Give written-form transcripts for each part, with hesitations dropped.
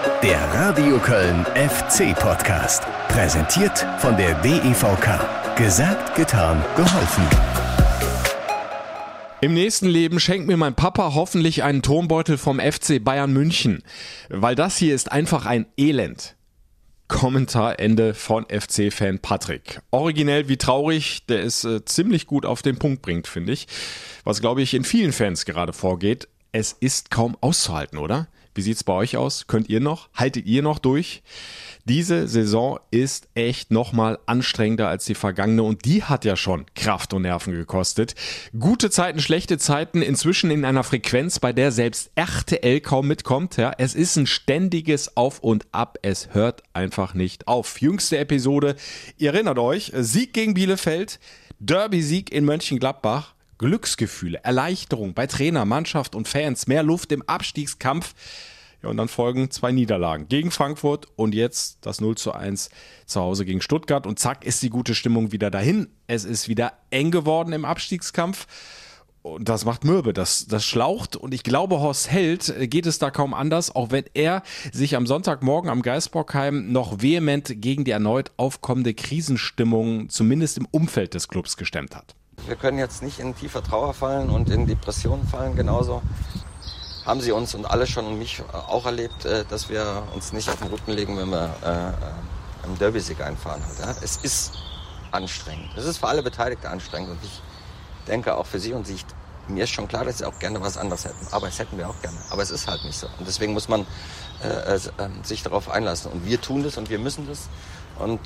Der Radio Köln FC Podcast. Präsentiert von der DEVK. Gesagt, getan, geholfen. Im nächsten Leben schenkt mir mein Papa hoffentlich einen Turmbeutel vom FC Bayern München, weil das hier ist einfach ein Elend. Kommentarende von FC-Fan Patrick. Originell wie traurig, der es ziemlich gut auf den Punkt bringt, finde ich. Was, glaube ich, in vielen Fans gerade vorgeht. Es ist kaum auszuhalten, oder? Wie sieht's bei euch aus? Könnt ihr noch? Haltet ihr noch durch? Diese Saison ist echt nochmal anstrengender als die vergangene und die hat ja schon Kraft und Nerven gekostet. Gute Zeiten, schlechte Zeiten, inzwischen in einer Frequenz, bei der selbst RTL kaum mitkommt. Ja, es ist ein ständiges Auf und Ab, es hört einfach nicht auf. Jüngste Episode, ihr erinnert euch, Sieg gegen Bielefeld, Derby-Sieg in Mönchengladbach, Glücksgefühle, Erleichterung bei Trainer, Mannschaft und Fans, mehr Luft im Abstiegskampf. Ja, und dann folgen 2 Niederlagen gegen Frankfurt und jetzt das 0:1 zu Hause gegen Stuttgart. Und zack ist die gute Stimmung wieder dahin. Es ist wieder eng geworden im Abstiegskampf. Und das macht mürbe, das schlaucht. Und ich glaube, Horst Held geht es da kaum anders, auch wenn er sich am Sonntagmorgen am Geisbockheim noch vehement gegen die erneut aufkommende Krisenstimmung, zumindest im Umfeld des Clubs, gestemmt hat. Wir können jetzt nicht in tiefer Trauer fallen und in Depressionen fallen. Genauso haben sie uns und alle schon und mich auch erlebt, dass wir uns nicht auf den Rücken legen, wenn wir einen Derby-Sieg einfahren. Ja? Es ist anstrengend. Es ist für alle Beteiligten anstrengend. Und ich denke auch für sie und sie. Mir ist schon klar, dass sie auch gerne was anderes hätten. Aber das hätten wir auch gerne. Aber es ist halt nicht so. Und deswegen muss man sich darauf einlassen. Und wir tun das und wir müssen das. Und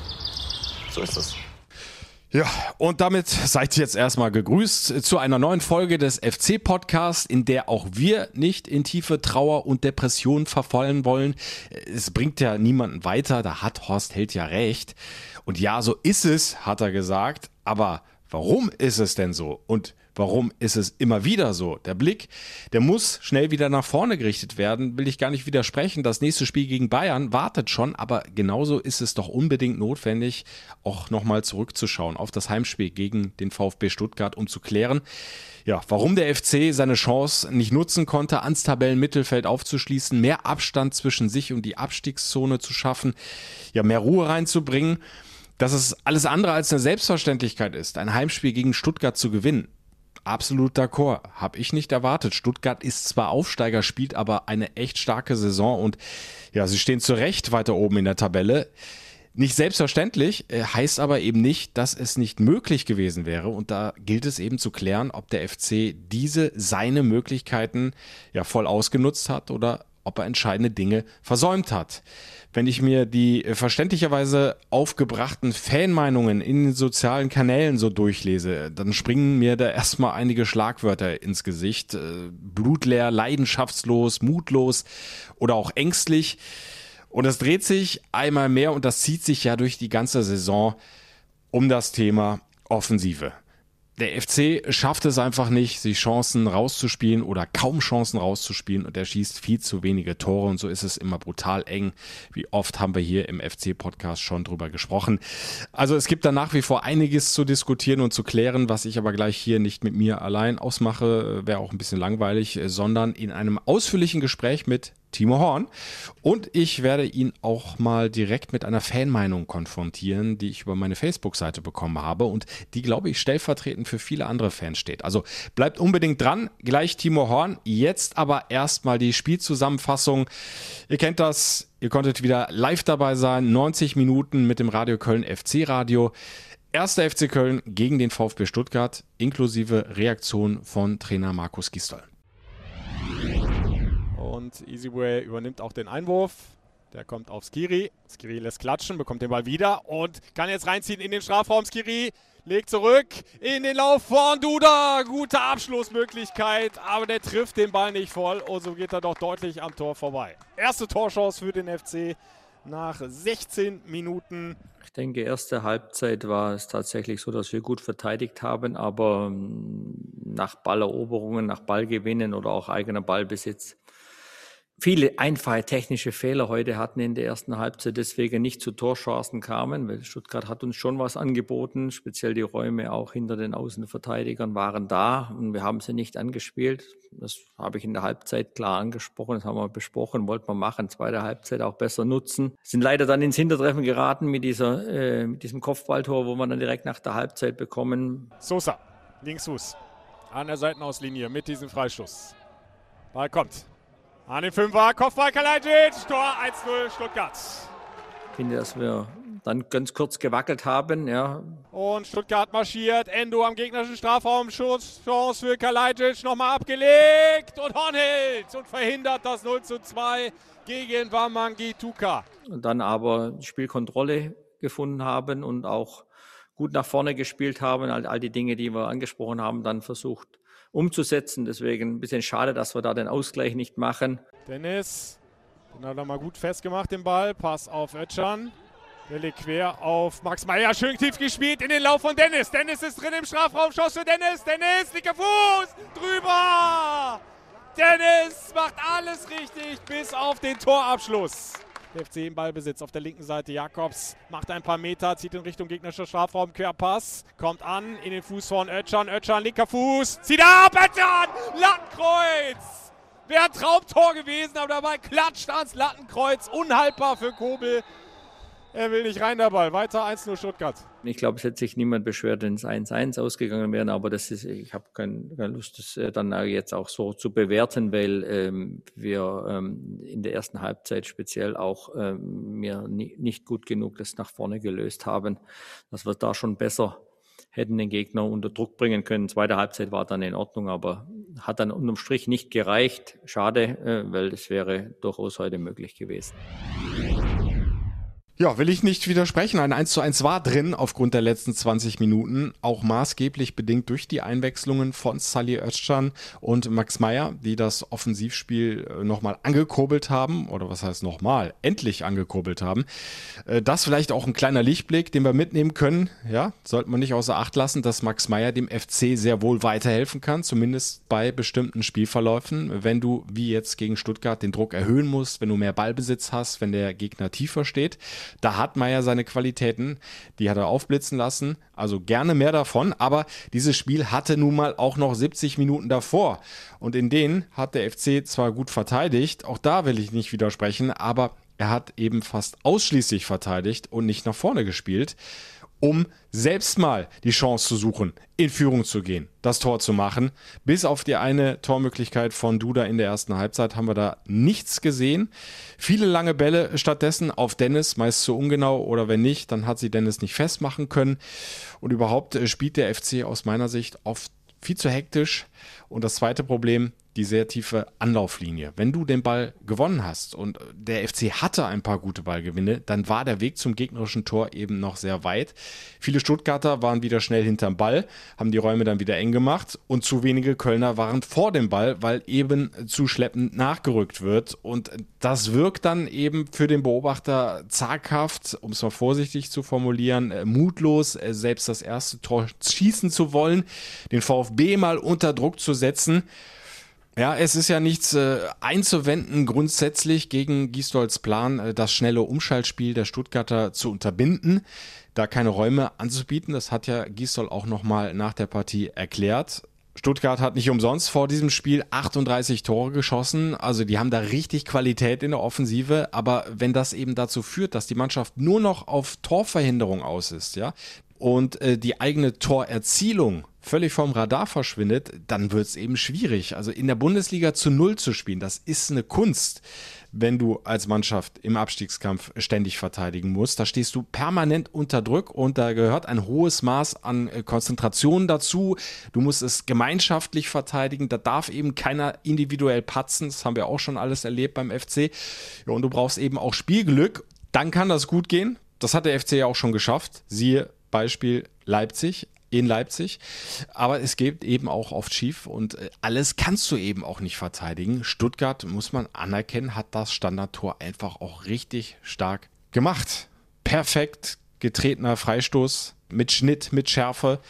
so ist es. Ja, und damit seid ihr jetzt erstmal gegrüßt zu einer neuen Folge des FC-Podcasts, in der auch wir nicht in tiefe Trauer und Depression verfallen wollen. Es bringt ja niemanden weiter, da hat Horst Held ja recht. Und ja, so ist es, hat er gesagt. Aber warum ist es denn so? Und warum ist es immer wieder so? Der Blick, der muss schnell wieder nach vorne gerichtet werden, will ich gar nicht widersprechen. Das nächste Spiel gegen Bayern wartet schon, aber genauso ist es doch unbedingt notwendig, auch nochmal zurückzuschauen auf das Heimspiel gegen den VfB Stuttgart, um zu klären, ja, warum der FC seine Chance nicht nutzen konnte, ans Tabellenmittelfeld aufzuschließen, mehr Abstand zwischen sich und die Abstiegszone zu schaffen, ja, mehr Ruhe reinzubringen, dass es alles andere als eine Selbstverständlichkeit ist, ein Heimspiel gegen Stuttgart zu gewinnen. Absolut d'accord. Habe ich nicht erwartet. Stuttgart ist zwar Aufsteiger, spielt aber eine echt starke Saison und ja, sie stehen zu Recht weiter oben in der Tabelle. Nicht selbstverständlich, heißt aber eben nicht, dass es nicht möglich gewesen wäre und da gilt es eben zu klären, ob der FC seine Möglichkeiten ja voll ausgenutzt hat oder ob er entscheidende Dinge versäumt hat. Wenn ich mir die verständlicherweise aufgebrachten Fanmeinungen in den sozialen Kanälen so durchlese, dann springen mir da erstmal einige Schlagwörter ins Gesicht. Blutleer, leidenschaftslos, mutlos oder auch ängstlich. Und es dreht sich einmal mehr, und das zieht sich ja durch die ganze Saison, um das Thema Offensive. Der FC schafft es einfach nicht, sich Chancen rauszuspielen oder kaum Chancen rauszuspielen und er schießt viel zu wenige Tore und so ist es immer brutal eng. Wie oft haben wir hier im FC-Podcast schon drüber gesprochen. Also es gibt da nach wie vor einiges zu diskutieren und zu klären, was ich aber gleich hier nicht mit mir allein ausmache, wäre auch ein bisschen langweilig, sondern in einem ausführlichen Gespräch mit Timo Horn. Und ich werde ihn auch mal direkt mit einer Fanmeinung konfrontieren, die ich über meine Facebook-Seite bekommen habe und die, glaube ich, stellvertretend für viele andere Fans steht. Also bleibt unbedingt dran, gleich Timo Horn. Jetzt aber erstmal die Spielzusammenfassung. Ihr kennt das, ihr konntet wieder live dabei sein, 90 Minuten mit dem Radio Köln FC Radio. 1. FC Köln gegen den VfB Stuttgart, inklusive Reaktion von Trainer Markus Gisdol. Und Easyway übernimmt auch den Einwurf. Der kommt auf Skiri. Skiri lässt klatschen, bekommt den Ball wieder und kann jetzt reinziehen in den Strafraum. Skiri legt zurück in den Lauf von Duda. Gute Abschlussmöglichkeit, aber der trifft den Ball nicht voll. Und so geht er doch deutlich am Tor vorbei. Erste Torchance für den FC nach 16 Minuten. Ich denke, erste Halbzeit war es tatsächlich so, dass wir gut verteidigt haben, aber nach Balleroberungen, nach Ballgewinnen oder auch eigener Ballbesitz viele einfache technische Fehler heute hatten in der ersten Halbzeit, deswegen nicht zu Torchancen kamen, weil Stuttgart hat uns schon was angeboten, speziell die Räume auch hinter den Außenverteidigern waren da und wir haben sie nicht angespielt. Das habe ich in der Halbzeit klar angesprochen, das haben wir besprochen, wollten wir machen, zweite Halbzeit auch besser nutzen. Sind leider dann ins Hintertreffen geraten mit diesem Kopfballtor, wo wir dann direkt nach der Halbzeit bekommen. Sosa, Linksfuß, an der Seitenauslinie mit diesem Freistoß. Ball kommt. An den Fünfer, Kopfball Kalajdzic, Tor 1-0 Stuttgart. Ich finde, dass wir dann ganz kurz gewackelt haben. Ja. Und Stuttgart marschiert, Endo am gegnerischen Strafraum, Chance für Kalajdzic, nochmal abgelegt und Hornhild und verhindert das 0:2 gegen Wamangituka. Und dann aber die Spielkontrolle gefunden haben und auch gut nach vorne gespielt haben, all die Dinge, die wir angesprochen haben, dann versucht umzusetzen. Deswegen ein bisschen schade, dass wir da den Ausgleich nicht machen. Dennis, den hat er mal gut festgemacht, den Ball. Pass auf Özcan. Der legt quer auf Max Meyer. Schön tief gespielt in den Lauf von Dennis. Dennis ist drin im Strafraum. Chance für Dennis. Dennis, linker Fuß. Drüber. Dennis macht alles richtig bis auf den Torabschluss. Der FC im Ballbesitz auf der linken Seite. Jakobs macht ein paar Meter, zieht in Richtung gegnerischer Strafraum. Querpass, kommt an in den Fuß von Özcan. Özcan, linker Fuß, zieht ab, Özcan, Lattenkreuz. Wäre ein Traumtor gewesen, aber dabei klatscht ans Lattenkreuz. Unhaltbar für Kobel. Er will nicht rein, der Ball. Weiter 1-0 Stuttgart. Ich glaube, es hätte sich niemand beschwert, wenn es 1-1 ausgegangen wäre, aber ich habe keine Lust, das dann jetzt auch so zu bewerten, weil wir in der ersten Halbzeit speziell auch mir nicht gut genug das nach vorne gelöst haben, dass wir da schon besser hätten den Gegner unter Druck bringen können. Zweite Halbzeit war dann in Ordnung, aber hat dann unterm Strich nicht gereicht. Schade, weil das wäre durchaus heute möglich gewesen. Ja, will ich nicht widersprechen. Ein 1:1 war drin aufgrund der letzten 20 Minuten, auch maßgeblich bedingt durch die Einwechslungen von Salih Özcan und Max Meyer, die das Offensivspiel nochmal angekurbelt haben, oder was heißt nochmal, endlich angekurbelt haben. Das vielleicht auch ein kleiner Lichtblick, den wir mitnehmen können. Ja, sollte man nicht außer Acht lassen, dass Max Meyer dem FC sehr wohl weiterhelfen kann, zumindest bei bestimmten Spielverläufen. Wenn du, wie jetzt gegen Stuttgart, den Druck erhöhen musst, wenn du mehr Ballbesitz hast, wenn der Gegner tiefer steht. Da hat Meyer seine Qualitäten, die hat er aufblitzen lassen, also gerne mehr davon, aber dieses Spiel hatte nun mal auch noch 70 Minuten davor und in denen hat der FC zwar gut verteidigt, auch da will ich nicht widersprechen, aber er hat eben fast ausschließlich verteidigt und nicht nach vorne gespielt, um selbst mal die Chance zu suchen, in Führung zu gehen, das Tor zu machen. Bis auf die eine Tormöglichkeit von Duda in der ersten Halbzeit haben wir da nichts gesehen. Viele lange Bälle stattdessen auf Dennis, meist zu ungenau oder wenn nicht, dann hat sie Dennis nicht festmachen können. Und überhaupt spielt der FC aus meiner Sicht oft viel zu hektisch. Und das zweite Problem, die sehr tiefe Anlauflinie. Wenn du den Ball gewonnen hast und der FC hatte ein paar gute Ballgewinne, dann war der Weg zum gegnerischen Tor eben noch sehr weit. Viele Stuttgarter waren wieder schnell hinterm Ball, haben die Räume dann wieder eng gemacht und zu wenige Kölner waren vor dem Ball, weil eben zu schleppend nachgerückt wird. Und das wirkt dann eben für den Beobachter zaghaft, um es mal vorsichtig zu formulieren, mutlos, selbst das erste Tor schießen zu wollen, den VfB mal unter Druck zu setzen. Ja, es ist ja nichts einzuwenden grundsätzlich gegen Gisdols Plan, das schnelle Umschaltspiel der Stuttgarter zu unterbinden, da keine Räume anzubieten. Das hat ja Gisdol auch nochmal nach der Partie erklärt. Stuttgart hat nicht umsonst vor diesem Spiel 38 Tore geschossen, also die haben da richtig Qualität in der Offensive, aber wenn das eben dazu führt, dass die Mannschaft nur noch auf Torverhinderung aus ist, ja, und die eigene Torerzielung völlig vom Radar verschwindet, dann wird es eben schwierig. Also in der Bundesliga zu Null zu spielen, das ist eine Kunst, wenn du als Mannschaft im Abstiegskampf ständig verteidigen musst. Da stehst du permanent unter Druck und da gehört ein hohes Maß an Konzentration dazu. Du musst es gemeinschaftlich verteidigen, da darf eben keiner individuell patzen, das haben wir auch schon alles erlebt beim FC. Ja, und du brauchst eben auch Spielglück, dann kann das gut gehen. Das hat der FC ja auch schon geschafft, siehe Beispiel Leipzig. In Leipzig, aber es geht eben auch oft schief und alles kannst du eben auch nicht verteidigen. Stuttgart, muss man anerkennen, hat das Standardtor einfach auch richtig stark gemacht. Perfekt getretener Freistoß mit Schnitt, mit Schärfe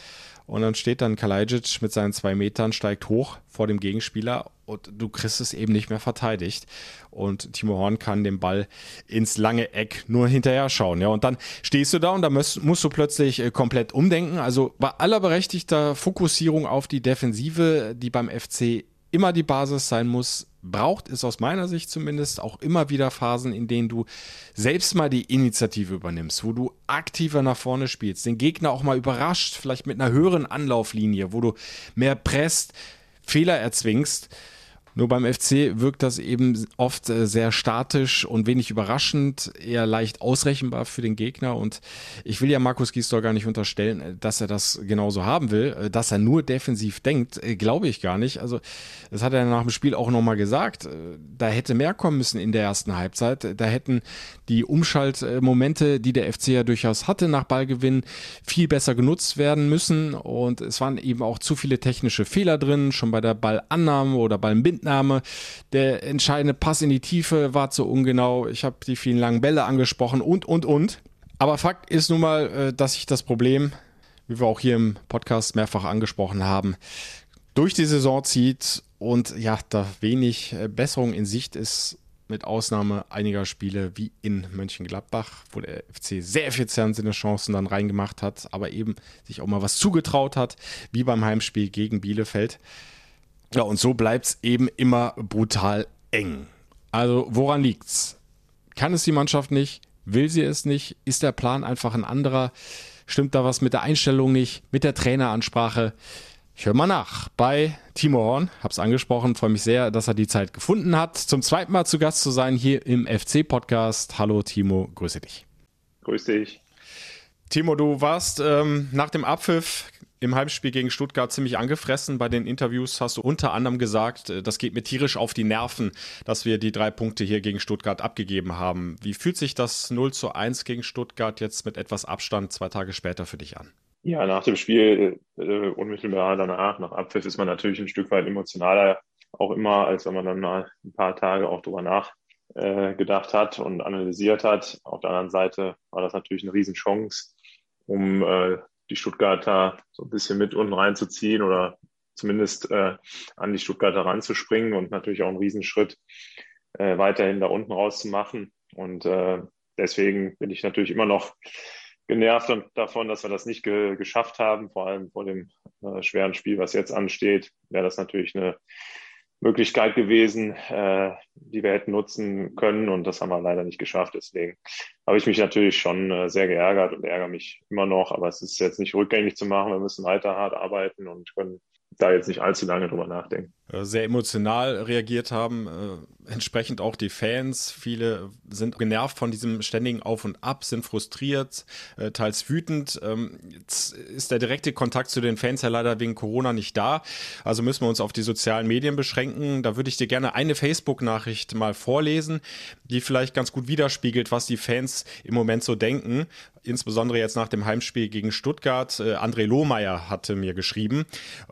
und dann steht dann Kalajdzic mit seinen 2 Metern, steigt hoch vor dem Gegenspieler und du kriegst es eben nicht mehr verteidigt. Und Timo Horn kann den Ball ins lange Eck nur hinterher schauen. Ja, und dann stehst du da und da musst du plötzlich komplett umdenken. Also bei aller berechtigter Fokussierung auf die Defensive, die beim FC immer die Basis sein muss, braucht es aus meiner Sicht zumindest auch immer wieder Phasen, in denen du selbst mal die Initiative übernimmst, wo du aktiver nach vorne spielst, den Gegner auch mal überrascht, vielleicht mit einer höheren Anlauflinie, wo du mehr presst, Fehler erzwingst. Nur beim FC wirkt das eben oft sehr statisch und wenig überraschend, eher leicht ausrechenbar für den Gegner. Und ich will ja Markus Gisdol gar nicht unterstellen, dass er das genauso haben will, dass er nur defensiv denkt, glaube ich gar nicht. Also das hat er nach dem Spiel auch nochmal gesagt. Da hätte mehr kommen müssen in der ersten Halbzeit. Da hätten die Umschaltmomente, die der FC ja durchaus hatte nach Ballgewinn, viel besser genutzt werden müssen. Und es waren eben auch zu viele technische Fehler drin, schon bei der Ballannahme oder Ballbindnahme. Der entscheidende Pass in die Tiefe war zu ungenau. Ich habe die vielen langen Bälle angesprochen und. Aber Fakt ist nun mal, dass sich das Problem, wie wir auch hier im Podcast mehrfach angesprochen haben, durch die Saison zieht und ja, da wenig Besserung in Sicht ist, mit Ausnahme einiger Spiele wie in Mönchengladbach, wo der FC sehr effizient seine Chancen dann reingemacht hat, aber eben sich auch mal was zugetraut hat, wie beim Heimspiel gegen Bielefeld. Ja, und so bleibt es eben immer brutal eng. Also woran liegt's? Kann es die Mannschaft nicht? Will sie es nicht? Ist der Plan einfach ein anderer? Stimmt da was mit der Einstellung nicht? Mit der Traineransprache? Ich höre mal nach bei Timo Horn. Hab's angesprochen, freue mich sehr, dass er die Zeit gefunden hat, zum zweiten Mal zu Gast zu sein hier im FC-Podcast. Hallo Timo, grüße dich. Grüß dich. Timo, du warst nach dem Abpfiff im Heimspiel gegen Stuttgart ziemlich angefressen. Bei den Interviews hast du unter anderem gesagt, das geht mir tierisch auf die Nerven, dass wir die 3 Punkte hier gegen Stuttgart abgegeben haben. Wie fühlt sich das 0:1 gegen Stuttgart jetzt mit etwas Abstand 2 Tage später für dich an? Ja, nach dem Spiel, unmittelbar danach, nach Abpfiff, ist man natürlich ein Stück weit emotionaler, auch immer, als wenn man dann mal ein paar Tage auch drüber nachgedacht hat und analysiert hat. Auf der anderen Seite war das natürlich eine Riesenchance, um die Stuttgarter so ein bisschen mit unten reinzuziehen oder zumindest an die Stuttgarter ranzuspringen und natürlich auch einen Riesenschritt weiterhin da unten rauszumachen. Und deswegen bin ich natürlich immer noch genervt davon, dass wir das nicht geschafft haben. Vor allem vor dem schweren Spiel, was jetzt ansteht, wäre das natürlich eine Möglichkeit gewesen, die wir hätten nutzen können, und das haben wir leider nicht geschafft. Deswegen habe ich mich natürlich schon sehr geärgert und ärgere mich immer noch, aber es ist jetzt nicht rückgängig zu machen. Wir müssen weiter hart arbeiten und können da jetzt nicht allzu lange drüber nachdenken. Sehr emotional reagiert haben, entsprechend auch die Fans. Viele sind genervt von diesem ständigen Auf und Ab, sind frustriert, teils wütend. Jetzt ist der direkte Kontakt zu den Fans ja leider wegen Corona nicht da. Also müssen wir uns auf die sozialen Medien beschränken. Da würde ich dir gerne eine Facebook-Nachricht mal vorlesen, die vielleicht ganz gut widerspiegelt, was die Fans im Moment so denken. Insbesondere jetzt nach dem Heimspiel gegen Stuttgart. André Lohmeier hatte mir geschrieben.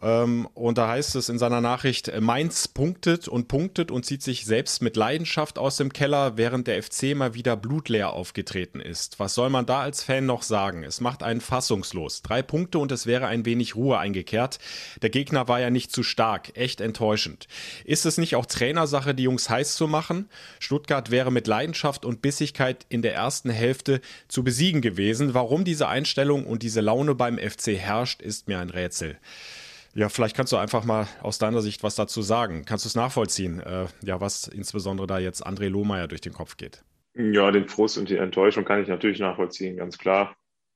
Und da heißt es in seiner Nachricht, Mainz punktet und zieht sich selbst mit Leidenschaft aus dem Keller, während der FC mal wieder blutleer aufgetreten ist. Was soll man da als Fan noch sagen? Es macht einen fassungslos. 3 Punkte und es wäre ein wenig Ruhe eingekehrt. Der Gegner war ja nicht zu stark. Echt enttäuschend. Ist es nicht auch Trainersache, die Jungs heiß zu machen? Stuttgart wäre mit Leidenschaft und Bissigkeit in der ersten Hälfte zu besiegen gewesen. Warum diese Einstellung und diese Laune beim FC herrscht, ist mir ein Rätsel. Ja, vielleicht kannst du einfach mal aus deiner Sicht was dazu sagen. Kannst du es nachvollziehen, was insbesondere da jetzt André Lohmeier durch den Kopf geht? Ja, den Frust und die Enttäuschung kann ich natürlich nachvollziehen, ganz klar.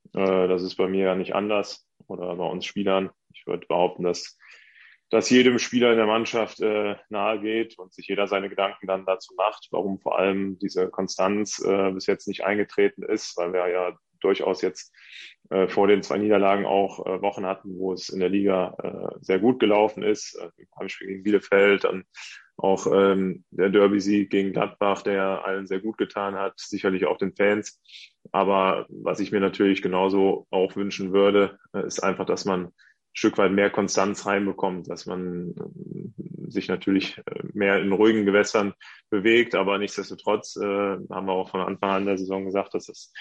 Das ist bei mir ja nicht anders oder bei uns Spielern. Ich würde behaupten, dass jedem Spieler in der Mannschaft nahe geht und sich jeder seine Gedanken dann dazu macht, warum vor allem diese Konstanz bis jetzt nicht eingetreten ist, weil wir ja durchaus jetzt vor den 2 Niederlagen auch Wochen hatten, wo es in der Liga sehr gut gelaufen ist. Im Heimspiel gegen Bielefeld, dann auch der Derby-Sieg gegen Gladbach, der allen sehr gut getan hat, sicherlich auch den Fans. Aber was ich mir natürlich genauso auch wünschen würde, ist einfach, dass man ein Stück weit mehr Konstanz reinbekommt, dass man sich natürlich mehr in ruhigen Gewässern bewegt. Aber nichtsdestotrotz haben wir auch von Anfang an der Saison gesagt, dass es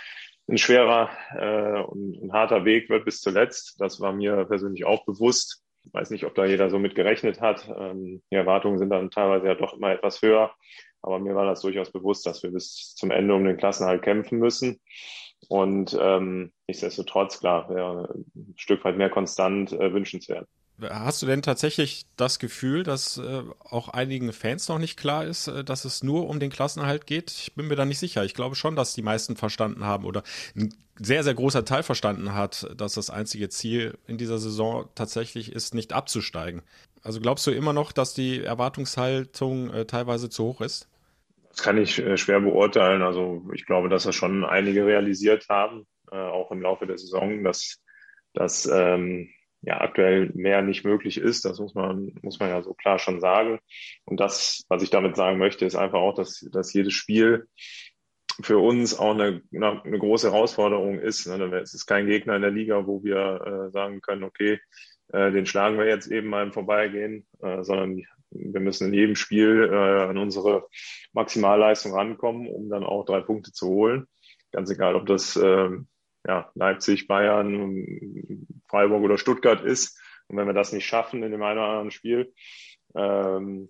ein schwerer und harter Weg wird bis zuletzt. Das war mir persönlich auch bewusst. Ich weiß nicht, ob da jeder so mit gerechnet hat. Die Erwartungen sind dann teilweise ja doch immer etwas höher. Aber mir war das durchaus bewusst, dass wir bis zum Ende um den Klassenerhalt kämpfen müssen. Und nichtsdestotrotz, klar, wäre ein Stück weit mehr konstant wünschenswert. Hast du denn tatsächlich das Gefühl, dass auch einigen Fans noch nicht klar ist, dass es nur um den Klassenerhalt geht? Ich bin mir da nicht sicher. Ich glaube schon, dass die meisten verstanden haben oder ein sehr, sehr großer Teil verstanden hat, dass das einzige Ziel in dieser Saison tatsächlich ist, nicht abzusteigen. Also glaubst du immer noch, dass die Erwartungshaltung teilweise zu hoch ist? Das kann ich schwer beurteilen. Also ich glaube, dass das schon einige realisiert haben, auch im Laufe der Saison, dass aktuell mehr nicht möglich ist. Das muss man ja so klar schon sagen. Und das, was ich damit sagen möchte, ist einfach auch, dass jedes Spiel für uns auch eine große Herausforderung ist. Es ist kein Gegner in der Liga, wo wir sagen können, okay, den schlagen wir jetzt eben mal im Vorbeigehen, sondern wir müssen in jedem Spiel an unsere Maximalleistung rankommen, um dann auch 3 Punkte zu holen. Ganz egal, ob das Leipzig, Bayern, Freiburg oder Stuttgart ist. Und wenn wir das nicht schaffen in dem einen oder anderen Spiel, dann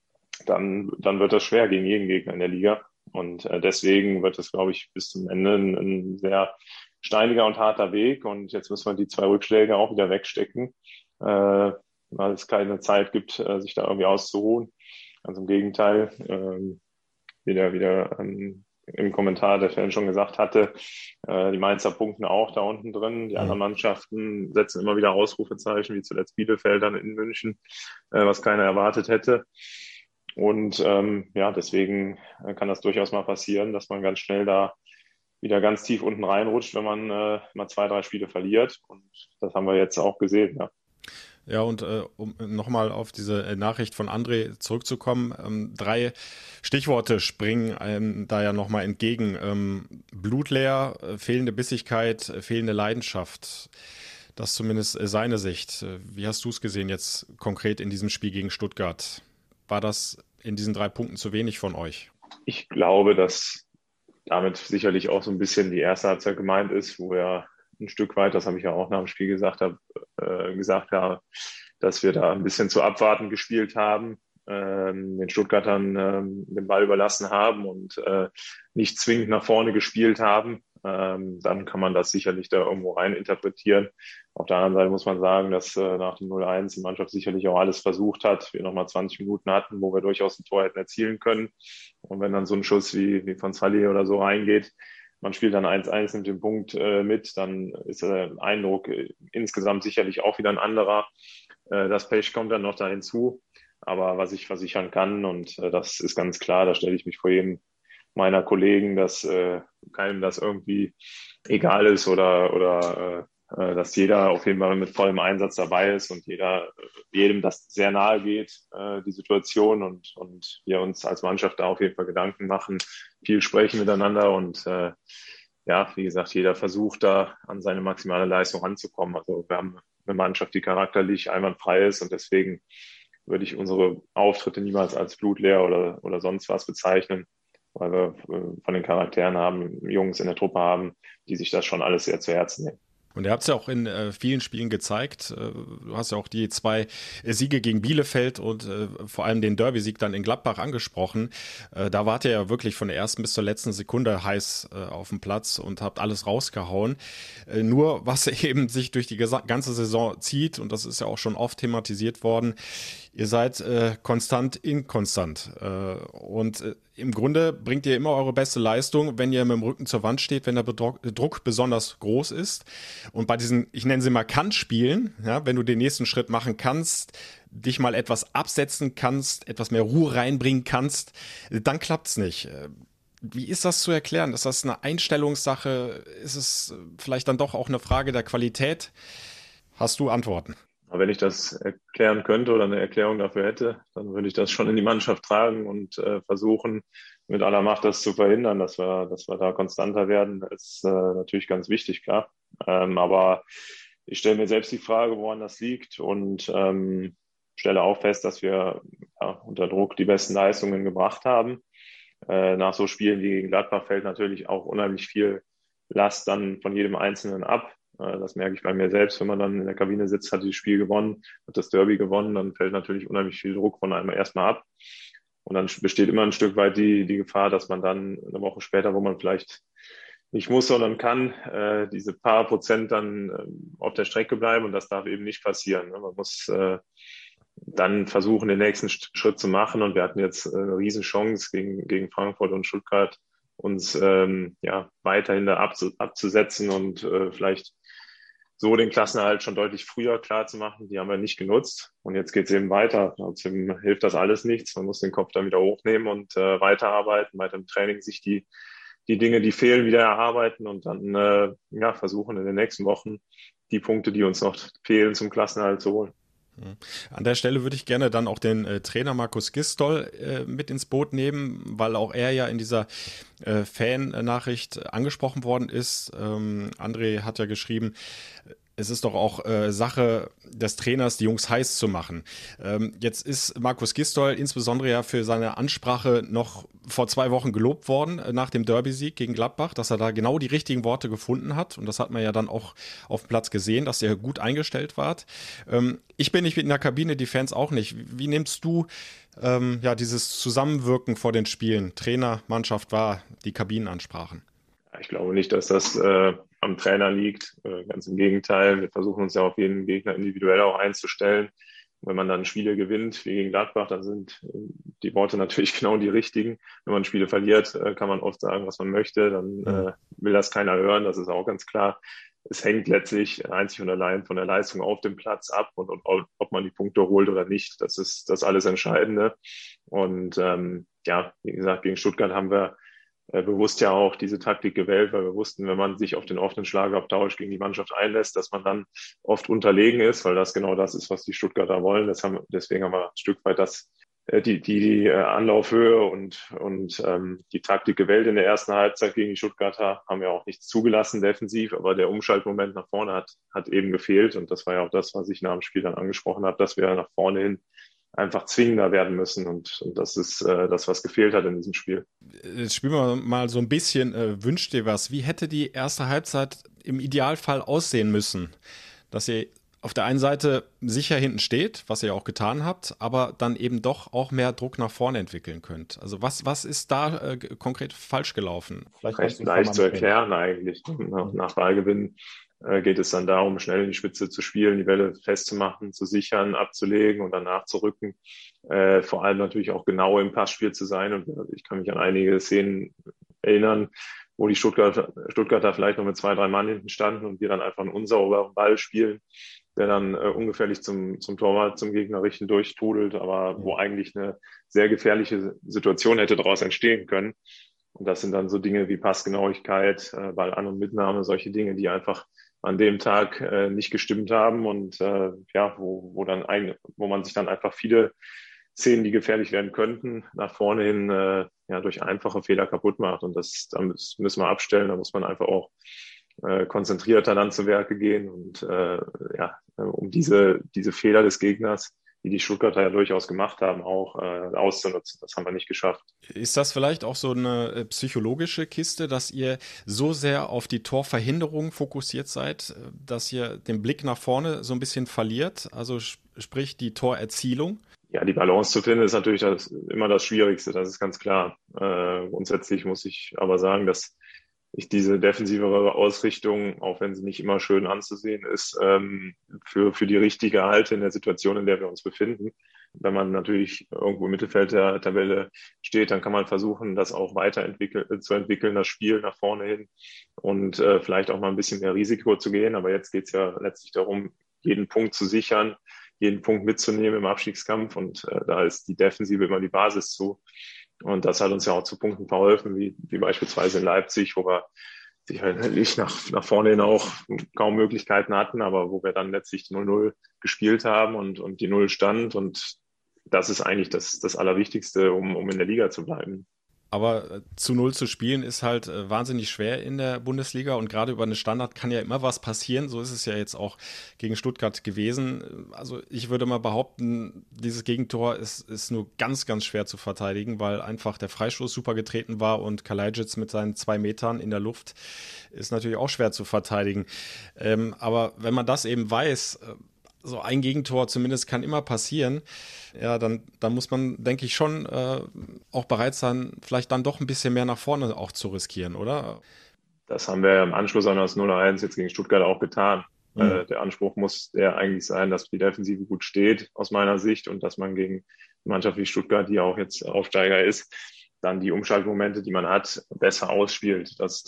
wird das schwer gegen jeden Gegner in der Liga. Und deswegen wird es, glaube ich, bis zum Ende ein sehr steiniger und harter Weg. Und jetzt müssen wir die 2 Rückschläge auch wieder wegstecken, weil es keine Zeit gibt, sich da irgendwie auszuruhen. Also im Gegenteil, wieder im Kommentar der Fan schon gesagt hatte, die Mainzer punkten auch da unten drin. Die anderen Mannschaften setzen immer wieder Ausrufezeichen, wie zuletzt Bielefeld dann in München, was keiner erwartet hätte. Und deswegen kann das durchaus mal passieren, dass man ganz schnell da wieder ganz tief unten reinrutscht, wenn man mal 2, 3 Spiele verliert. Und das haben wir jetzt auch gesehen, ja. Ja, und um nochmal auf diese Nachricht von André zurückzukommen, 3 Stichworte springen einem da ja nochmal entgegen. Blutleer, fehlende Bissigkeit, fehlende Leidenschaft. Das ist zumindest seine Sicht. Wie hast du es gesehen jetzt konkret in diesem Spiel gegen Stuttgart? War das in diesen 3 Punkten zu wenig von euch? Ich glaube, dass damit sicherlich auch so ein bisschen die erste Halbzeit gemeint ist, wo wir ein Stück weit, das habe ich ja auch nach dem Spiel gesagt, dass wir da ein bisschen zu abwarten gespielt haben, den Stuttgartern den Ball überlassen haben und nicht zwingend nach vorne gespielt haben. Dann kann man das sicherlich da irgendwo rein interpretieren. Auf der anderen Seite muss man sagen, dass nach dem 0-1 die Mannschaft sicherlich auch alles versucht hat. Wir nochmal 20 Minuten hatten, wo wir durchaus ein Tor hätten erzielen können. Und wenn dann so ein Schuss wie von Salih oder so reingeht, man spielt dann 1-1, nimmt den Punkt mit, dann ist der Eindruck insgesamt sicherlich auch wieder ein anderer. Das Pech kommt dann noch da hinzu. Aber was ich versichern kann, und das ist ganz klar, da stelle ich mich vor jedem meiner Kollegen, dass keinem das irgendwie egal ist oder dass jeder auf jeden Fall mit vollem Einsatz dabei ist und jedem das sehr nahe geht, die Situation und wir uns als Mannschaft da auf jeden Fall Gedanken machen, viel sprechen miteinander und wie gesagt, jeder versucht da an seine maximale Leistung ranzukommen. Also wir haben eine Mannschaft, die charakterlich einwandfrei ist und deswegen würde ich unsere Auftritte niemals als blutleer oder sonst was bezeichnen, weil wir von den Charakteren Jungs in der Truppe haben, die sich das schon alles sehr zu Herzen nehmen. Und ihr habt es ja auch in vielen Spielen gezeigt. Du hast ja auch die 2 Siege gegen Bielefeld und vor allem den Derby-Sieg dann in Gladbach angesprochen. Da wart ihr ja wirklich von der ersten bis zur letzten Sekunde heiß auf dem Platz und habt alles rausgehauen. Nur was eben sich durch die ganze Saison zieht, und das ist ja auch schon oft thematisiert worden, ihr seid konstant inkonstant. Und im Grunde bringt ihr immer eure beste Leistung, wenn ihr mit dem Rücken zur Wand steht, wenn der Druck besonders groß ist. Und bei diesen, ich nenne sie mal Kann-Spielen, ja, wenn du den nächsten Schritt machen kannst, dich mal etwas absetzen kannst, etwas mehr Ruhe reinbringen kannst, dann klappt's nicht. Wie ist das zu erklären? Ist das eine Einstellungssache? Ist es vielleicht dann doch auch eine Frage der Qualität? Hast du Antworten? Wenn ich das erklären könnte oder eine Erklärung dafür hätte, dann würde ich das schon in die Mannschaft tragen und versuchen, mit aller Macht das zu verhindern, dass wir da konstanter werden. Das ist natürlich ganz wichtig, klar. Aber ich stelle mir selbst die Frage, woran das liegt und stelle auch fest, dass wir unter Druck die besten Leistungen gebracht haben. Nach so Spielen wie gegen Gladbach fällt natürlich auch unheimlich viel Last dann von jedem Einzelnen ab. Das merke ich bei mir selbst, wenn man dann in der Kabine sitzt, hat das Spiel gewonnen, hat das Derby gewonnen, dann fällt natürlich unheimlich viel Druck von einem erstmal ab. Und dann besteht immer ein Stück weit die Gefahr, dass man dann eine Woche später, wo man vielleicht nicht muss, sondern kann, diese paar Prozent dann auf der Strecke bleiben, und das darf eben nicht passieren. Man muss dann versuchen, den nächsten Schritt zu machen, und wir hatten jetzt eine Riesenchance gegen Frankfurt und Stuttgart, uns weiterhin da abzusetzen und vielleicht so den Klassenerhalt schon deutlich früher klar zu machen. Die haben wir nicht genutzt, und jetzt geht es eben weiter. Trotzdem hilft das alles nichts. Man muss den Kopf dann wieder hochnehmen und weiterarbeiten, weiter im Training sich die Dinge, die fehlen, wieder erarbeiten und dann versuchen in den nächsten Wochen die Punkte, die uns noch fehlen, zum Klassenerhalt zu holen. An der Stelle würde ich gerne dann auch den Trainer Markus Gisdol mit ins Boot nehmen, weil auch er ja in dieser Fan-Nachricht angesprochen worden ist. André hat ja geschrieben, es ist doch auch Sache des Trainers, die Jungs heiß zu machen. Jetzt ist Markus Gisdol insbesondere ja für seine Ansprache noch vor 2 Wochen gelobt worden nach dem Derby-Sieg gegen Gladbach, dass er da genau die richtigen Worte gefunden hat. Und das hat man ja dann auch auf dem Platz gesehen, dass ihr gut eingestellt wart. Ich bin nicht in der Kabine, die Fans auch nicht. Wie nimmst du dieses Zusammenwirken vor den Spielen, Trainer, Mannschaft wahr, die Kabinenansprachen? Ich glaube nicht, dass das am Trainer liegt. Ganz im Gegenteil. Wir versuchen uns ja auf jeden Gegner individuell auch einzustellen. Wenn man dann Spiele gewinnt, wie gegen Gladbach, dann sind die Worte natürlich genau die richtigen. Wenn man Spiele verliert, kann man oft sagen, was man möchte. Dann will das keiner hören. Das ist auch ganz klar. Es hängt letztlich einzig und allein von der Leistung auf dem Platz ab, und ob man die Punkte holt oder nicht. Das ist das alles Entscheidende. Und wie gesagt, gegen Stuttgart haben wir bewusst ja auch diese Taktik gewählt, weil wir wussten, wenn man sich auf den offenen Schlagabtausch gegen die Mannschaft einlässt, dass man dann oft unterlegen ist, weil das genau das ist, was die Stuttgarter wollen. Deswegen haben wir ein Stück weit die Anlaufhöhe und die Taktik gewählt in der ersten Halbzeit gegen die Stuttgarter, haben ja auch nichts zugelassen defensiv, aber der Umschaltmoment nach vorne hat eben gefehlt, und das war ja auch das, was ich nach dem Spiel dann angesprochen habe, dass wir nach vorne hin einfach zwingender werden müssen, und das ist das, was gefehlt hat in diesem Spiel. Jetzt spielen wir mal so ein bisschen Wünsch dir was. Wie hätte die erste Halbzeit im Idealfall aussehen müssen? Dass ihr auf der einen Seite sicher hinten steht, was ihr auch getan habt, aber dann eben doch auch mehr Druck nach vorne entwickeln könnt. Also was ist da konkret falsch gelaufen? Vielleicht recht leicht zu erklären eigentlich. Nach Ballgewinn geht es dann darum, schnell in die Spitze zu spielen, die Bälle festzumachen, zu sichern, abzulegen und dann nachzurücken. Vor allem natürlich auch genau im Passspiel zu sein. Und ich kann mich an einige Szenen erinnern, wo die Stuttgarter vielleicht noch mit 2, 3 Mann hinten standen und wir dann einfach einen unsauberen Ball spielen, der dann ungefährlich zum Torwart, zum Gegner richten durchtrudelt, aber wo eigentlich eine sehr gefährliche Situation hätte daraus entstehen können. Und das sind dann so Dinge wie Passgenauigkeit, Ballan- und Mitnahme, solche Dinge, die einfach an dem Tag nicht gestimmt haben, und wo man sich dann einfach viele Szenen, die gefährlich werden könnten, nach vorne hin durch einfache Fehler kaputt macht. Und das müssen wir abstellen. Da muss man einfach auch konzentrierter dann zu Werke gehen und um diese Fehler des Gegners, die Stuttgarter ja durchaus gemacht haben, auch auszunutzen. Das haben wir nicht geschafft. Ist das vielleicht auch so eine psychologische Kiste, dass ihr so sehr auf die Torverhinderung fokussiert seid, dass ihr den Blick nach vorne so ein bisschen verliert? Also sprich die Torerzielung? Ja, die Balance zu finden ist natürlich immer das Schwierigste, das ist ganz klar. Grundsätzlich muss ich aber sagen, dass ich diese defensivere Ausrichtung, auch wenn sie nicht immer schön anzusehen ist, für die richtige halte in der Situation, in der wir uns befinden. Wenn man natürlich irgendwo im Mittelfeld der Tabelle steht, dann kann man versuchen, das auch zu entwickeln, das Spiel nach vorne hin, und vielleicht auch mal ein bisschen mehr Risiko zu gehen. Aber jetzt geht es ja letztlich darum, jeden Punkt zu sichern, jeden Punkt mitzunehmen im Abstiegskampf, und da ist die Defensive immer die Basis zu. Und das hat uns ja auch zu Punkten verholfen, wie beispielsweise in Leipzig, wo wir sicherlich nach vorne hin auch kaum Möglichkeiten hatten, aber wo wir dann letztlich 0-0 gespielt haben und die 0 stand. Und das ist eigentlich das Allerwichtigste, um in der Liga zu bleiben. aber zu 0 zu spielen ist halt wahnsinnig schwer in der Bundesliga und gerade über eine Standard kann ja immer was passieren. So ist es ja jetzt auch gegen Stuttgart gewesen. Also ich würde mal behaupten, dieses Gegentor ist nur ganz, ganz schwer zu verteidigen, weil einfach der Freistoß super getreten war und Kalajdzic mit seinen 2 Metern in der Luft ist natürlich auch schwer zu verteidigen. Aber wenn man das eben weiß, so ein Gegentor zumindest kann immer passieren, ja, dann muss man, denke ich, schon auch bereit sein, vielleicht dann doch ein bisschen mehr nach vorne auch zu riskieren, oder? Das haben wir im Anschluss an das 0-1 jetzt gegen Stuttgart auch getan. Der Anspruch muss der eigentlich sein, dass die Defensive gut steht, aus meiner Sicht, und dass man gegen eine Mannschaft wie Stuttgart, die auch jetzt Aufsteiger ist, dann die Umschaltmomente, die man hat, besser ausspielt. Das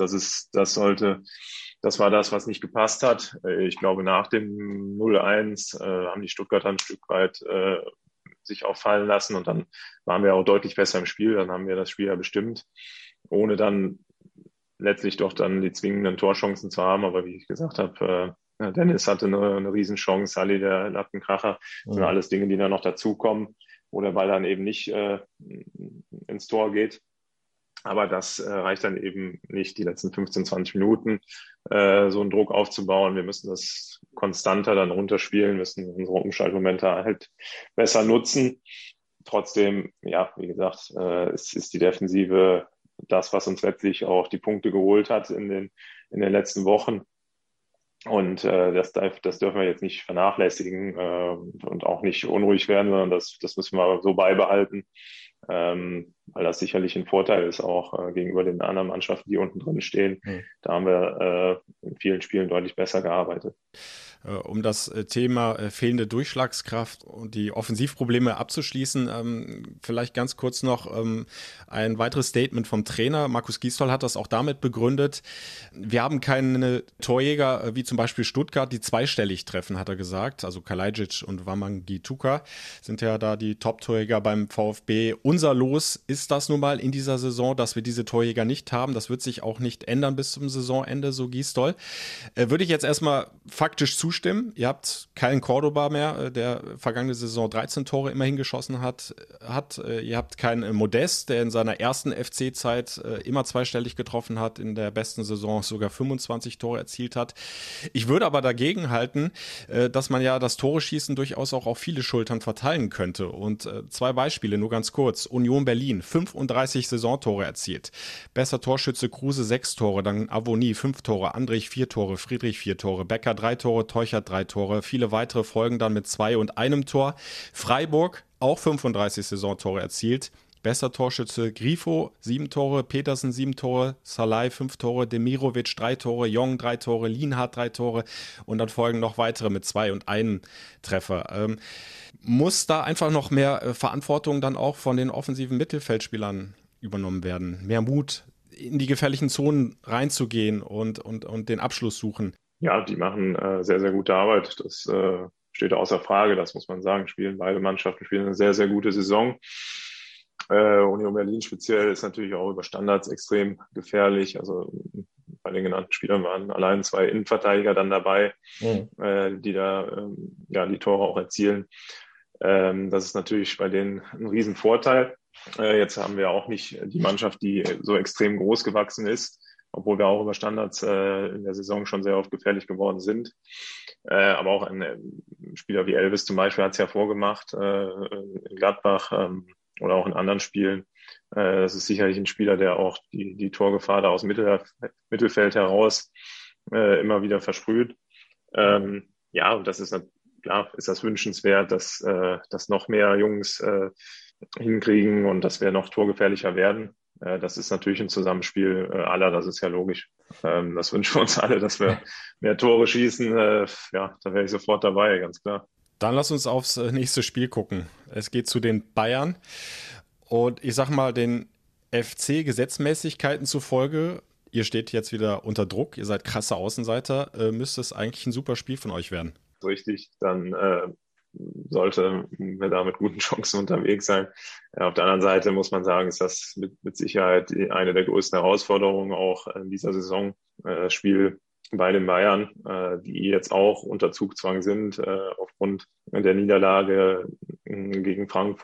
war das, was nicht gepasst hat. Ich glaube, nach dem 0-1 haben die Stuttgarter ein Stück weit sich auch fallen lassen und dann waren wir auch deutlich besser im Spiel. Dann haben wir das Spiel ja bestimmt, ohne dann letztlich doch dann die zwingenden Torchancen zu haben. Aber wie ich gesagt habe, Dennis hatte eine Riesenchance, Salih, der Lattenkracher. Das sind alles Dinge, die dann noch dazukommen, wo der Ball dann eben nicht ins Tor geht. Aber das reicht dann eben nicht, die letzten 15, 20 Minuten so einen Druck aufzubauen. Wir müssen das konstanter dann runterspielen, müssen unsere Umschaltmomente halt besser nutzen. Trotzdem, ja, wie gesagt, es ist die Defensive das, was uns letztlich auch die Punkte geholt hat in den letzten Wochen. Und das dürfen wir jetzt nicht vernachlässigen und auch nicht unruhig werden, sondern das müssen wir so beibehalten, weil das sicherlich ein Vorteil ist, auch gegenüber den anderen Mannschaften, die unten drin stehen. Da haben wir in vielen Spielen deutlich besser gearbeitet. Um das Thema fehlende Durchschlagskraft und die Offensivprobleme abzuschließen, vielleicht ganz kurz noch ein weiteres Statement vom Trainer. Markus Gisdol hat das auch damit begründet. Wir haben keine Torjäger wie zum Beispiel Stuttgart, die zweistellig treffen, hat er gesagt. Also Kalajdzic und Wamangituka sind ja da die Top-Torjäger beim VfB. Unser Los ist das nun mal in dieser Saison, dass wir diese Torjäger nicht haben. Das wird sich auch nicht ändern bis zum Saisonende, so Gisdol. Würde ich jetzt erstmal faktisch zustimmen. Ihr habt keinen Cordoba mehr, der vergangene Saison 13 Tore immerhin geschossen hat. Ihr habt keinen Modest, der in seiner ersten FC-Zeit immer zweistellig getroffen hat, in der besten Saison sogar 25 Tore erzielt hat. Ich würde aber dagegen halten, dass man ja das Tore-Schießen durchaus auch auf viele Schultern verteilen könnte. Und 2 Beispiele, nur ganz kurz. Union Berlin, 35 Saisontore erzielt. Bester Torschütze Kruse 6 Tore, dann Avoni 5 Tore, Andrich 4 Tore, Friedrich 4 Tore, Becker 3 Tore, Teuchert 3 Tore. Viele weitere folgen dann mit 2 und 1 Tor. Freiburg, auch 35 Saisontore erzielt. Bester Torschütze Grifo 7 Tore, Petersen 7 Tore, Salai 5 Tore, Demirovic 3 Tore, Jong 3 Tore, Lienhardt 3 Tore und dann folgen noch weitere mit 2 und 1 Treffer. Muss da einfach noch mehr Verantwortung dann auch von den offensiven Mittelfeldspielern übernommen werden? Mehr Mut, in die gefährlichen Zonen reinzugehen und den Abschluss suchen? Ja, die machen sehr, sehr gute Arbeit. Das steht außer Frage, das muss man sagen. Beide Mannschaften spielen eine sehr, sehr gute Saison. Union Berlin speziell ist natürlich auch über Standards extrem gefährlich. Also bei den genannten Spielern waren allein 2 Innenverteidiger dann dabei, die da die Tore auch erzielen. Das ist natürlich bei denen ein Riesenvorteil. Jetzt haben wir auch nicht die Mannschaft, die so extrem groß gewachsen ist, obwohl wir auch über Standards in der Saison schon sehr oft gefährlich geworden sind. Aber auch ein Spieler wie Elvis zum Beispiel hat es ja vorgemacht in Gladbach oder auch in anderen Spielen. Das ist sicherlich ein Spieler, der auch die Torgefahr da aus dem Mittelfeld heraus immer wieder versprüht. Ja, und das ist das wünschenswert, dass noch mehr Jungs hinkriegen und dass wir noch torgefährlicher werden. Das ist natürlich ein Zusammenspiel aller, das ist ja logisch. Das wünschen wir uns alle, dass wir mehr Tore schießen. Da wäre ich sofort dabei, ganz klar. Dann lass uns aufs nächste Spiel gucken. Es geht zu den Bayern. Und ich sag mal, den FC-Gesetzmäßigkeiten zufolge, ihr steht jetzt wieder unter Druck, ihr seid krasse Außenseiter, müsste es eigentlich ein super Spiel von euch werden. Richtig, dann sollte wir da mit guten Chancen unterwegs sein. Auf der anderen Seite muss man sagen, ist das mit Sicherheit eine der größten Herausforderungen auch in dieser Saison. Das Spiel bei den Bayern, die jetzt auch unter Zugzwang sind aufgrund der Niederlage gegen Frankfurt.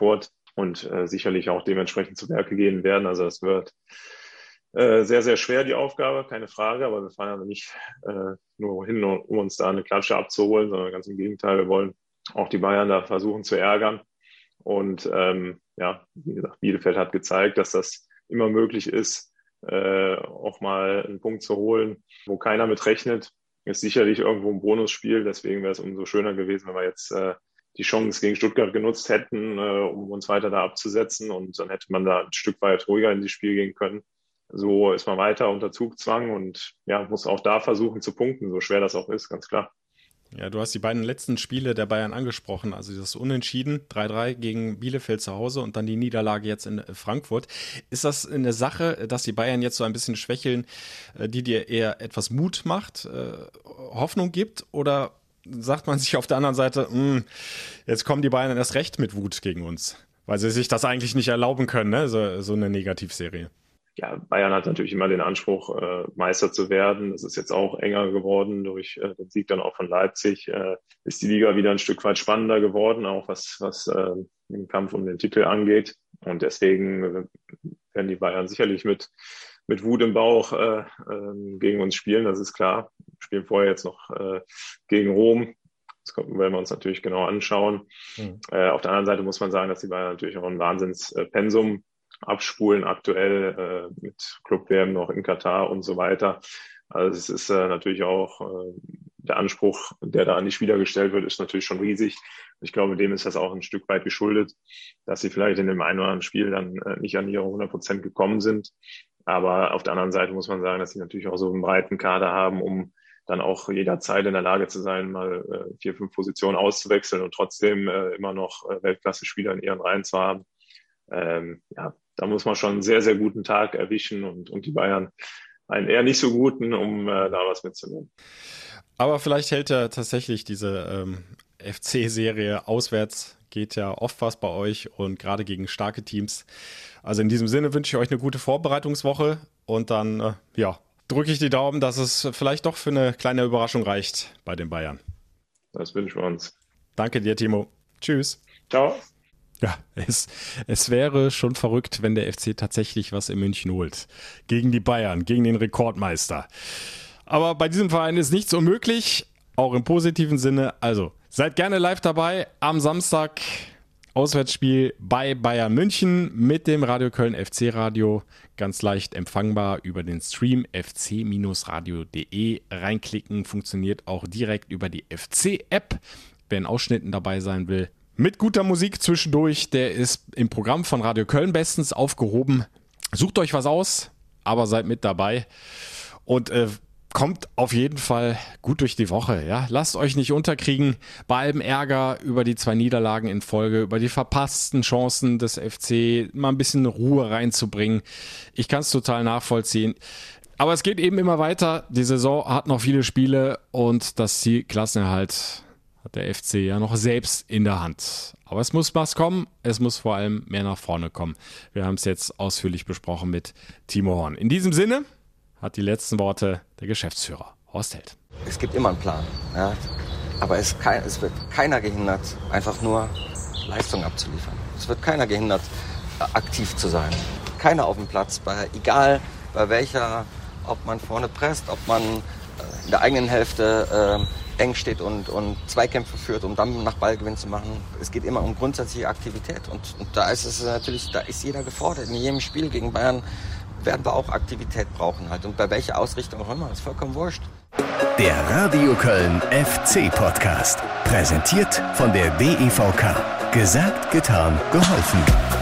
und sicherlich auch dementsprechend zu Werke gehen werden. Also es wird sehr, sehr schwer, die Aufgabe, keine Frage, aber wir fahren aber nicht nur hin, um uns da eine Klatsche abzuholen, sondern ganz im Gegenteil, wir wollen auch die Bayern da versuchen zu ärgern. Und wie gesagt, Bielefeld hat gezeigt, dass das immer möglich ist, auch mal einen Punkt zu holen, wo keiner mit rechnet. Ist sicherlich irgendwo ein Bonusspiel, deswegen wäre es umso schöner gewesen, wenn wir jetzt die Chance gegen Stuttgart genutzt hätten, um uns weiter da abzusetzen, und dann hätte man da ein Stück weit ruhiger in das Spiel gehen können. So ist man weiter unter Zugzwang und muss auch da versuchen zu punkten, so schwer das auch ist, ganz klar. Ja, du hast die beiden letzten Spiele der Bayern angesprochen, also das Unentschieden 3-3 gegen Bielefeld zu Hause und dann die Niederlage jetzt in Frankfurt. Ist das eine Sache, dass die Bayern jetzt so ein bisschen schwächeln, die dir eher etwas Mut macht, Hoffnung gibt, oder sagt man sich auf der anderen Seite, jetzt kommen die Bayern erst recht mit Wut gegen uns, weil sie sich das eigentlich nicht erlauben können, ne? So eine Negativserie? Ja, Bayern hat natürlich immer den Anspruch, Meister zu werden. Das ist jetzt auch enger geworden durch den Sieg dann auch von Leipzig. Ist die Liga wieder ein Stück weit spannender geworden, auch was den Kampf um den Titel angeht. Und deswegen werden die Bayern sicherlich mit Wut im Bauch gegen uns spielen, das ist klar. Wir spielen vorher jetzt noch gegen Rom. Das werden wir uns natürlich genau anschauen. Auf der anderen Seite muss man sagen, dass die Bayern natürlich auch ein Wahnsinnspensum abspulen aktuell mit Club-WM noch in Katar und so weiter. Also es ist natürlich auch der Anspruch, der da an die Spieler gestellt wird, ist natürlich schon riesig. Ich glaube, dem ist das auch ein Stück weit geschuldet, dass sie vielleicht in dem einen oder anderen Spiel dann nicht an ihre 100% gekommen sind. Aber auf der anderen Seite muss man sagen, dass sie natürlich auch so einen breiten Kader haben, um dann auch jederzeit in der Lage zu sein, mal 4-5 Positionen auszuwechseln und trotzdem immer noch Weltklasse-Spieler in ihren Reihen zu haben. Da muss man schon einen sehr, sehr guten Tag erwischen und die Bayern einen eher nicht so guten, um da was mitzunehmen. Aber vielleicht hält ja tatsächlich diese FC-Serie auswärts, geht ja oft was bei euch und gerade gegen starke Teams. Also in diesem Sinne wünsche ich euch eine gute Vorbereitungswoche und dann drücke ich die Daumen, dass es vielleicht doch für eine kleine Überraschung reicht bei den Bayern. Das wünschen wir uns. Danke dir, Timo. Tschüss. Ciao. Ja, es wäre schon verrückt, wenn der FC tatsächlich was in München holt. Gegen die Bayern, gegen den Rekordmeister. Aber bei diesem Verein ist nichts unmöglich, auch im positiven Sinne. Also, seid gerne live dabei am Samstag. Auswärtsspiel bei Bayern München mit dem Radio Köln FC Radio. Ganz leicht empfangbar über den Stream fc-radio.de. Reinklicken, funktioniert auch direkt über die FC-App. Wer in Ausschnitten dabei sein will, mit guter Musik zwischendurch, der ist im Programm von Radio Köln bestens aufgehoben. Sucht euch was aus, aber seid mit dabei und kommt auf jeden Fall gut durch die Woche. Ja? Lasst euch nicht unterkriegen bei allem Ärger über die 2 Niederlagen in Folge, über die verpassten Chancen des FC, mal ein bisschen Ruhe reinzubringen. Ich kann es total nachvollziehen. Aber es geht eben immer weiter. Die Saison hat noch viele Spiele und das Ziel Klassenerhalt hat der FC ja noch selbst in der Hand. Aber es muss was kommen, es muss vor allem mehr nach vorne kommen. Wir haben es jetzt ausführlich besprochen mit Timo Horn. In diesem Sinne hat die letzten Worte der Geschäftsführer Horst Held. Es gibt immer einen Plan, ja? Aber es wird keiner gehindert, einfach nur Leistung abzuliefern. Es wird keiner gehindert, aktiv zu sein. Keiner auf dem Platz, egal bei welcher, ob man vorne presst, ob man in der eigenen Hälfte eng steht und Zweikämpfe führt, um dann nach Ballgewinn zu machen. Es geht immer um grundsätzliche Aktivität und da ist es natürlich, da ist jeder gefordert. In jedem Spiel gegen Bayern werden wir auch Aktivität brauchen halt und bei welcher Ausrichtung auch immer, ist vollkommen wurscht. Der Radio Köln FC Podcast, präsentiert von der DEVK. Gesagt, getan, geholfen.